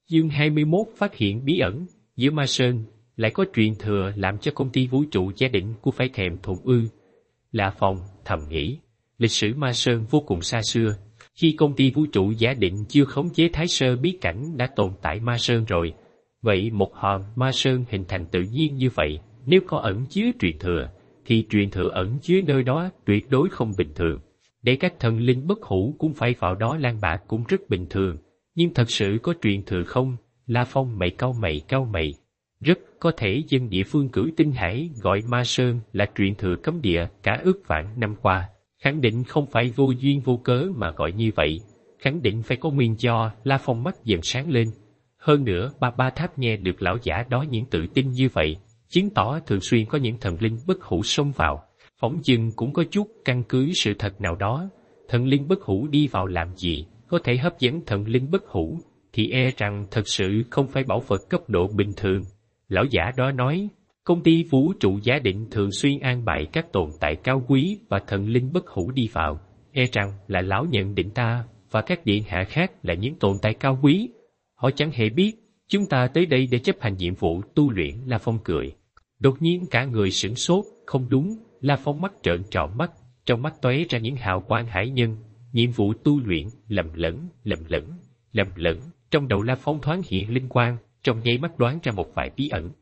Chương 21 phát hiện bí ẩn, giữa Ma Sơn, lại có truyền thừa làm cho công ty vũ trụ Giá Định của phải thèm thuồng ư. La Phong thầm nghĩ, lịch sử Ma Sơn vô cùng xa xưa, khi công ty vũ trụ Giá Định chưa khống chế Thái Sơ bí cảnh đã tồn tại Ma Sơn rồi. Vậy một hòn Ma Sơn hình thành tự nhiên như vậy, nếu có ẩn chứa truyền thừa, thì truyền thừa ẩn chứa nơi đó tuyệt đối không bình thường. Để các thần linh bất hủ cũng phải vào đó lang bạc cũng rất bình thường. Nhưng thật sự có truyền thừa không? La Phong cau mày. Rất có thể dân địa phương cửu tinh hải gọi Ma Sơn là truyền thừa cấm địa cả ước vạn năm qua. Khẳng định không phải vô duyên vô cớ mà gọi như vậy. Khẳng định phải có nguyên do. La Phong mắt dần sáng lên. Hơn nữa, ba tháp nghe được lão giả đó những tự tin như vậy, chứng tỏ thường xuyên có những thần linh bất hủ xông vào. Phỏng chừng cũng có chút căn cứ sự thật nào đó. Thần linh bất hủ đi vào làm gì? Có thể hấp dẫn thần linh bất hủ, thì e rằng thật sự không phải bảo vật cấp độ bình thường. Lão giả đó nói, công ty vũ trụ Giá Định thường xuyên an bài các tồn tại cao quý và thần linh bất hủ đi vào. E rằng là lão nhận định ta và các điện hạ khác là những tồn tại cao quý. Họ chẳng hề biết, chúng ta tới đây để chấp hành nhiệm vụ tu luyện. La Phong cười. Đột nhiên cả người sửng sốt, không đúng. La Phong mắt trợn tròn mắt, trong mắt tóe ra những hào quang hải nhân. Nhiệm vụ tu luyện, lầm lẫn. Trong đầu La Phong thoáng hiện linh quang, trong nháy mắt đoán ra một vài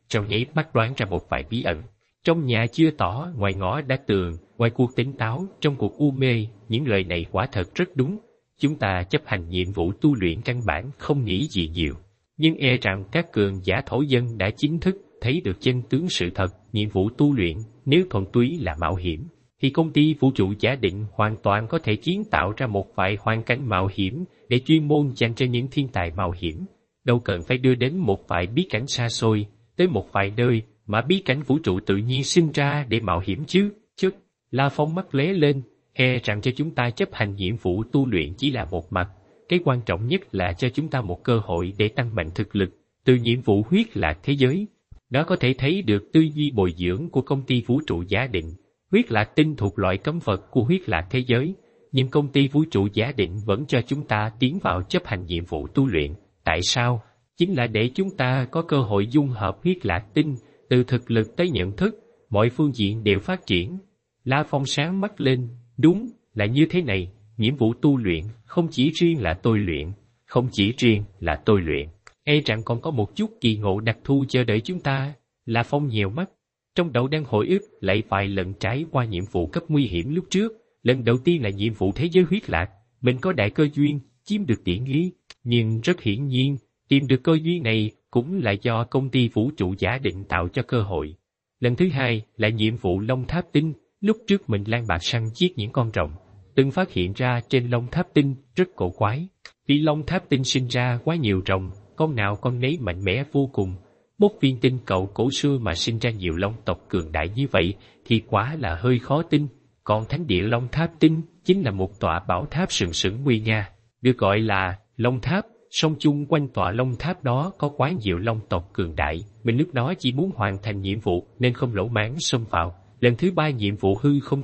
bí ẩn. Trong nhà chưa tỏ, ngoài ngõ đã tường, ngoài cuộc tỉnh táo, trong cuộc u mê, những lời này quả thật rất đúng. Chúng ta chấp hành nhiệm vụ tu luyện căn bản không nghĩ gì nhiều. Nhưng e rằng các cường giả thổ dân đã chính thức thấy được chân tướng sự thật. Nhiệm vụ tu luyện, nếu thuần túy là mạo hiểm, thì công ty vũ trụ Giá Định hoàn toàn có thể kiến tạo ra một vài hoàn cảnh mạo hiểm để chuyên môn dành cho những thiên tài mạo hiểm. Đâu cần phải đưa đến một vài bí cảnh xa xôi, tới một vài nơi mà bí cảnh vũ trụ tự nhiên sinh ra để mạo hiểm chứ. La Phong mắt lóe lên, e rằng cho chúng ta chấp hành nhiệm vụ tu luyện chỉ là một mặt. Cái quan trọng nhất là cho chúng ta một cơ hội để tăng mạnh thực lực từ nhiệm vụ huyết lạc thế giới. Đó có thể thấy được tư duy bồi dưỡng của công ty vũ trụ Giá Định. Huyết lạc tinh thuộc loại cấm vật của huyết lạc thế giới, nhưng công ty vũ trụ Giá Định vẫn cho chúng ta tiến vào chấp hành nhiệm vụ tu luyện. Tại sao? Chính là để chúng ta có cơ hội dung hợp huyết lạc tinh, từ thực lực tới nhận thức, mọi phương diện đều phát triển. La Phong sáng mắt lên, đúng là như thế này, nhiệm vụ tu luyện không chỉ riêng là tôi luyện, e rằng còn có một chút kỳ ngộ đặc thu chờ đợi chúng ta. La Phong nhiều mắt, trong đầu đang hồi ức lại vài lần trải qua nhiệm vụ cấp nguy hiểm lúc trước. Lần đầu tiên là nhiệm vụ thế giới huyết lạc, mình có đại cơ duyên, chiếm được tiện nghi, nhưng rất hiển nhiên, tìm được cơ duyên này cũng là do công ty vũ trụ Giá Định tạo cho cơ hội. Lần thứ hai là nhiệm vụ Long Tháp Tinh, lúc trước mình lang bạc săn giết những con rồng, từng phát hiện ra trên Long Tháp Tinh rất cổ quái. Vì Long Tháp Tinh sinh ra quá nhiều rồng, con nào con nấy mạnh mẽ vô cùng. Một viên tinh cầu cổ xưa mà sinh ra nhiều long tộc cường đại như vậy thì quá là hơi khó tin. Còn thánh địa Long Tháp Tinh chính là một tọa bảo tháp sừng sững nguy nga, được gọi là Long Tháp. Song chung quanh tọa Long Tháp đó có quá nhiều long tộc cường đại. Mình lúc đó chỉ muốn hoàn thành nhiệm vụ nên không lỗ mãng xông vào. Lần thứ ba nhiệm vụ hư không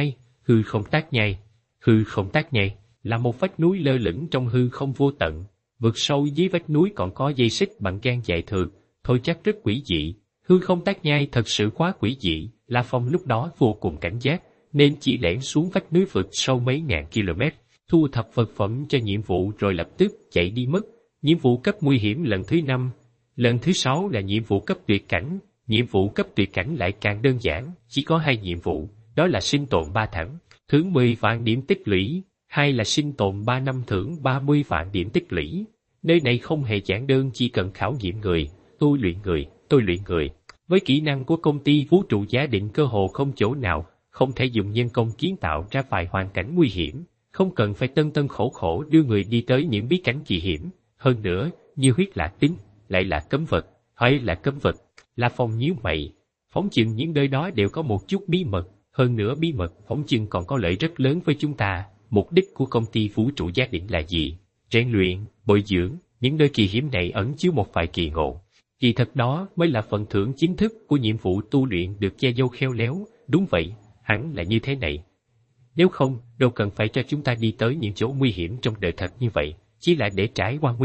tác nhai là một vách núi lơ lửng trong hư không vô tận. Vực sâu dưới vách núi còn có dây xích bằng gang dài thượt, thôi chắc rất quỷ dị. Hư không tác nhai thật sự quá quỷ dị. La Phong lúc đó vô cùng cảnh giác, nên chỉ lẻn xuống vách núi vực sâu mấy ngàn km, thu thập vật phẩm cho nhiệm vụ rồi lập tức chạy đi mất. Nhiệm vụ cấp nguy hiểm lần thứ 5. Lần thứ 6 là nhiệm vụ cấp tuyệt cảnh. Nhiệm vụ cấp tuyệt cảnh lại càng đơn giản, chỉ có 2 nhiệm vụ, đó là sinh tồn 3 tháng, thưởng 10 vạn điểm tích lũy, hay là sinh tồn 3 năm thưởng 30 vạn điểm tích lũy. Nơi này không hề giản đơn, chỉ cần khảo nghiệm người, tôi luyện người. Với kỹ năng của công ty vũ trụ Giá Định cơ hồ không chỗ nào không thể dùng nhân công kiến tạo ra vài hoàn cảnh nguy hiểm, không cần phải tân khổ khổ đưa người đi tới những bí cảnh kỳ hiểm. Hơn nữa, như huyết lạc tính, lại là cấm vật, hay là cấm vật. La Phong nhíu mày, phỏng chừng những nơi đó đều có một chút bí mật, hơn nữa bí mật phỏng chừng còn có lợi rất lớn với chúng ta. Mục đích của công ty vũ trụ Giá Định là gì? Rèn luyện, bồi dưỡng, những nơi kỳ hiểm này ẩn chứa một vài kỳ ngộ. Kỳ thật đó mới là phần thưởng chính thức của nhiệm vụ tu luyện được che giấu khéo léo. Đúng vậy, hẳn là như thế này. Nếu không, đâu cần phải cho chúng ta đi tới những chỗ nguy hiểm trong đời thật như vậy, chỉ là để trải qua nguy hiểm.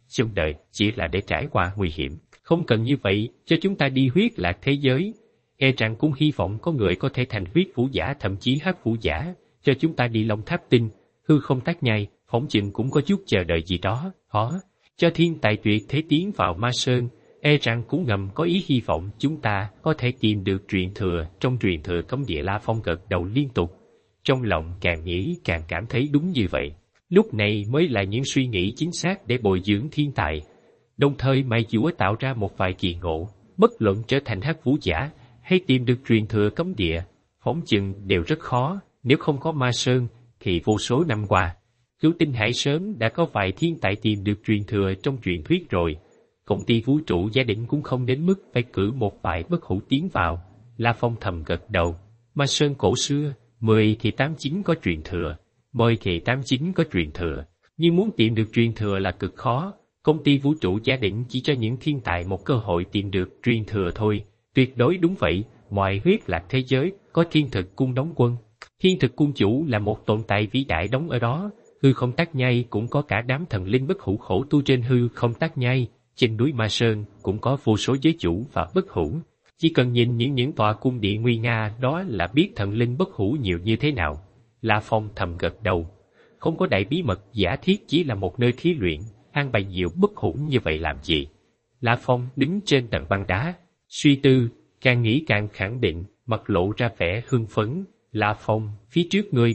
Sống đời chỉ là để trải qua nguy hiểm. Không cần như vậy cho chúng ta đi huyết lạc thế giới. E rằng cũng hy vọng có người có thể thành huyết vũ giả, thậm chí hắc vũ giả, cho chúng ta đi Long Tháp Tinh, hư không tác nhai, phỏng chừng cũng có chút chờ đợi gì đó. Cho thiên tài tuyệt thế tiến vào Ma Sơn, e rằng cũng ngầm có ý hy vọng chúng ta có thể tìm được truyền thừa trong truyền thừa cấm địa. La Phong gật đầu liên tục. Trong lòng càng nghĩ càng cảm thấy đúng như vậy. Lúc này mới là những suy nghĩ chính xác để bồi dưỡng thiên tài. Đồng thời mài dũa tạo ra một vài kỳ ngộ, bất luận trở thành hắc vũ giả hay tìm được truyền thừa cấm địa, phỏng chừng đều rất khó. Nếu không có Ma Sơn thì vô số năm qua, Cửu Tinh Hải sớm đã có vài thiên tài tìm được truyền thừa trong truyền thuyết rồi. Công ty vũ trụ gia đình cũng không đến mức phải cử một vài bất hủ tiến vào. La Phong thầm gật đầu. Ma Sơn cổ xưa, 10 thì 89 có truyền thừa, 10 thì 89 có truyền thừa. Nhưng muốn tìm được truyền thừa là cực khó. Công ty vũ trụ gia đình chỉ cho những thiên tài một cơ hội tìm được truyền thừa thôi. Tuyệt đối đúng vậy, mọi huyết lạc thế giới có thiên thực cung đóng quân. Thiên thực cung chủ là một tồn tại vĩ đại đóng ở đó. Hư không tác nhai cũng có cả đám thần linh bất hủ khổ tu trên hư không tác nhai. Trên núi Ma Sơn cũng có vô số giới chủ và bất hủ. Chỉ cần nhìn những tòa cung điện nguy nga đó là biết thần linh bất hủ nhiều như thế nào. La Phong thầm gật đầu. Không có đại bí mật giả thiết chỉ là một nơi thí luyện, an bày nhiều bất hủ như vậy làm gì? La Phong đứng trên tầng băng đá, suy tư, càng nghĩ càng khẳng định, mặt lộ ra vẻ hưng phấn. La Phong, phía trước ngươi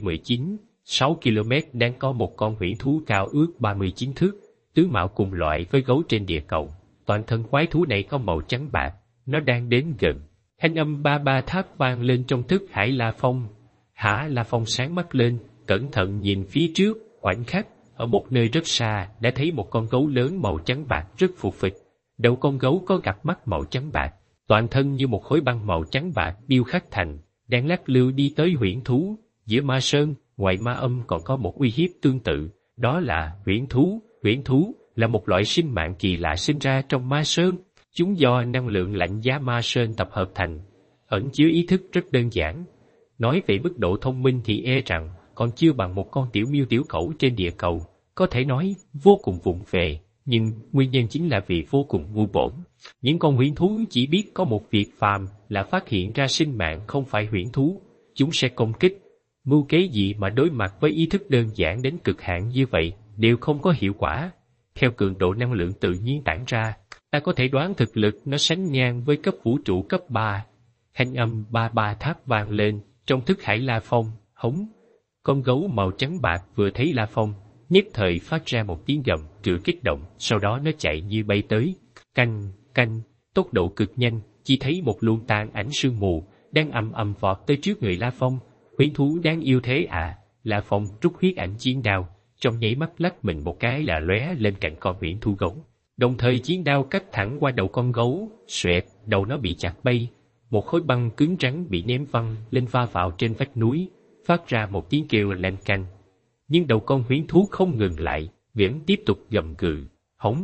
6 km đang có một con huyễn thú cao ước 39 thước, tứ mạo cùng loại với gấu trên địa cầu. Toàn thân quái thú này có màu trắng bạc, nó đang đến gần. Thanh âm ba ba tháp vang lên trong thức hải La Phong. Hả? La Phong sáng mắt lên, cẩn thận nhìn phía trước, khoảnh khắc, ở một nơi rất xa, đã thấy một con gấu lớn màu trắng bạc rất phù phịch. Đầu con gấu có cặp mắt màu trắng bạc, toàn thân như một khối băng màu trắng bạc điêu khắc thành, đang lắc lư đi tới huyễn thú. Giữa Ma Sơn, ngoài ma âm còn có một uy hiếp tương tự, đó là huyễn thú. Huyễn thú là một loại sinh mạng kỳ lạ sinh ra trong Ma Sơn. Chúng do năng lượng lạnh giá Ma Sơn tập hợp thành, ẩn chứa ý thức rất đơn giản. Nói về mức độ thông minh thì e rằng còn chưa bằng một con tiểu miêu tiểu cẩu trên địa cầu, có thể nói vô cùng vụng về, nhưng nguyên nhân chính là vì vô cùng ngu bổn. Những con huyễn thú chỉ biết có một việc phàm là phát hiện ra sinh mạng không phải huyễn thú, chúng sẽ công kích. Mưu kế gì mà đối mặt với ý thức đơn giản đến cực hạn như vậy đều không có hiệu quả. Theo cường độ năng lượng tự nhiên tản ra, ta có thể đoán thực lực nó sánh ngang với cấp vũ trụ cấp 3. Thanh âm ba ba tháp vang lên trong thức hải La Phong. Hống! Con gấu màu trắng bạc vừa thấy La Phong, nhất thời phát ra một tiếng gầm trừ kích động, sau đó nó chạy như bay tới. Canh, tốc độ cực nhanh, chỉ thấy một luồng tàn ảnh sương mù đang ầm ầm vọt tới trước người La Phong. Huyễn thú đáng yêu thế à? La Phong rút huyết ảnh chiến đao, trong nháy mắt lách mình một cái là lóe lên cạnh con huyễn thú gấu. Đồng thời chiến đao cắt thẳng qua đầu con gấu, xoẹt, đầu nó bị chặt bay. Một khối băng cứng rắn bị ném văng lên va vào trên vách núi, phát ra một tiếng kêu lanh canh. Nhưng đầu con huyễn thú không ngừng lại, vẫn tiếp tục gầm gừ, hống,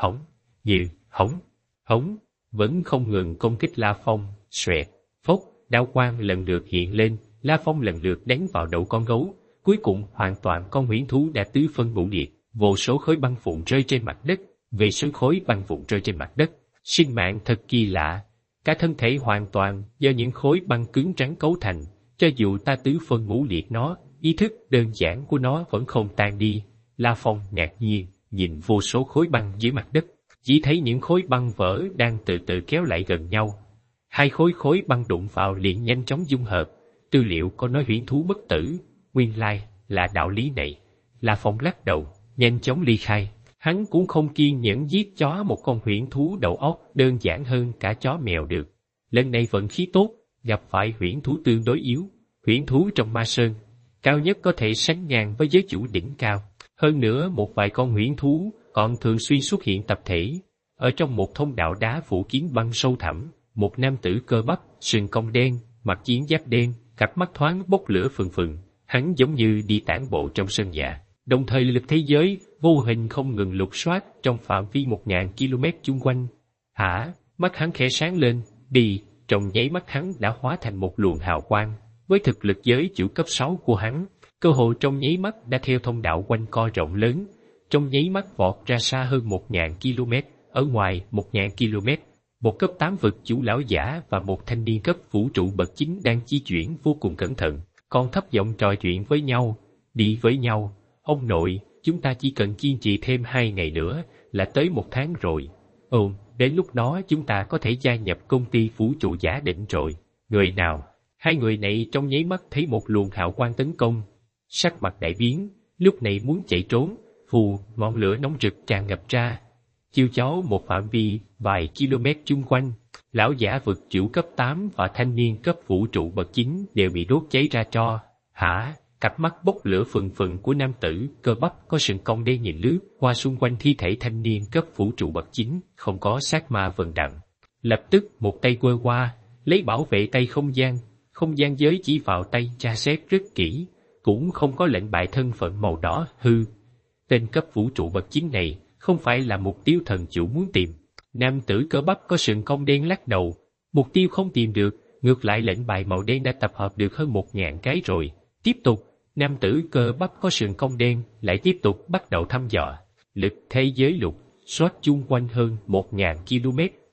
vẫn không ngừng công kích La Phong. Xoẹt, phốc, đao quang lần lượt hiện lên, La Phong lần lượt đánh vào đầu con gấu. Cuối cùng hoàn toàn con huyễn thú đã tứ phân ngũ liệt, vô số khối băng vụn rơi trên mặt đất, về số khối băng vụn rơi trên mặt đất. Sinh mạng thật kỳ lạ, cả thân thể hoàn toàn do những khối băng cứng rắn cấu thành, cho dù ta tứ phân ngũ liệt nó, ý thức đơn giản của nó vẫn không tan đi. La Phong ngạc nhiên nhìn vô số khối băng dưới mặt đất, chỉ thấy những khối băng vỡ đang từ từ kéo lại gần nhau. Hai khối băng đụng vào liền nhanh chóng dung hợp. Tư liệu có nói huyễn thú bất tử, nguyên lai là đạo lý này. La Phong lắc đầu, nhanh chóng ly khai. Hắn cũng không kiên nhẫn giết chó một con huyễn thú đầu óc đơn giản hơn cả chó mèo được. Lần này vận khí tốt, gặp phải huyễn thú tương đối yếu. Huyễn thú trong Ma Sơn, cao nhất có thể sánh ngang với giới chủ đỉnh cao. Hơn nữa một vài con huyễn thú còn thường xuyên xuất hiện tập thể. Ở trong một thông đạo đá phủ kín băng sâu thẳm, một nam tử cơ bắp, sừng cong đen, mặc chiến giáp đen, cặp mắt thoáng bốc lửa phừng phừng. Hắn giống như đi tản bộ trong sân nhà, đồng thời lực thế giới vô hình không ngừng lục soát trong phạm vi 1000 km chung quanh. Hả? Mắt hắn khẽ sáng lên, đi, trong nháy mắt hắn đã hóa thành một luồng hào quang. Với thực lực giới chủ cấp 6 của hắn, cơ hội trong nháy mắt đã theo thông đạo quanh co rộng lớn, trong nháy mắt vọt ra xa hơn 1.000 km, ở ngoài 1.000 km. Một cấp 8 vực chủ lão giả và một thanh niên cấp vũ trụ bậc 9 đang di chuyển vô cùng cẩn thận, còn thấp giọng trò chuyện với nhau, đi với nhau. Ông nội, chúng ta chỉ cần kiên trì thêm 2 ngày nữa là tới 1 tháng rồi. Đến lúc đó chúng ta có thể gia nhập công ty vũ trụ giả định rồi. Người nào? Hai người này trong nháy mắt thấy một luồng hào quang tấn công. Sắc mặt đại biến, lúc này muốn chạy trốn, phù, ngọn lửa nóng rực tràn ngập ra. Chiêu chó một phạm vi vài km chung quanh, lão giả vực chủ cấp 8 và thanh niên cấp vũ trụ bậc 9 đều bị đốt cháy ra tro. Hả? Cặp mắt bốc lửa phừng phừng của nam tử cơ bắp có sừng cong đen nhìn lướt qua xung quanh thi thể thanh niên cấp vũ trụ bậc 9, không có sát ma vần đặng. Lập tức một tay quơ qua, lấy bảo vệ tay không gian giới chỉ vào tay tra xét rất kỹ, cũng không có lệnh bại thân phận màu đỏ hư. Tên cấp vũ trụ bậc 9 này không phải là mục tiêu thần chủ muốn tìm. Nam tử cơ bắp có sừng cong đen lắc đầu, mục tiêu không tìm được, ngược lại lệnh bài màu đen đã tập hợp được hơn 1.000 cái rồi. Tiếp tục, nam tử cơ bắp có sừng cong đen lại tiếp tục bắt đầu thăm dò. Lực thế giới lục, xoát chung quanh hơn 1.000 km,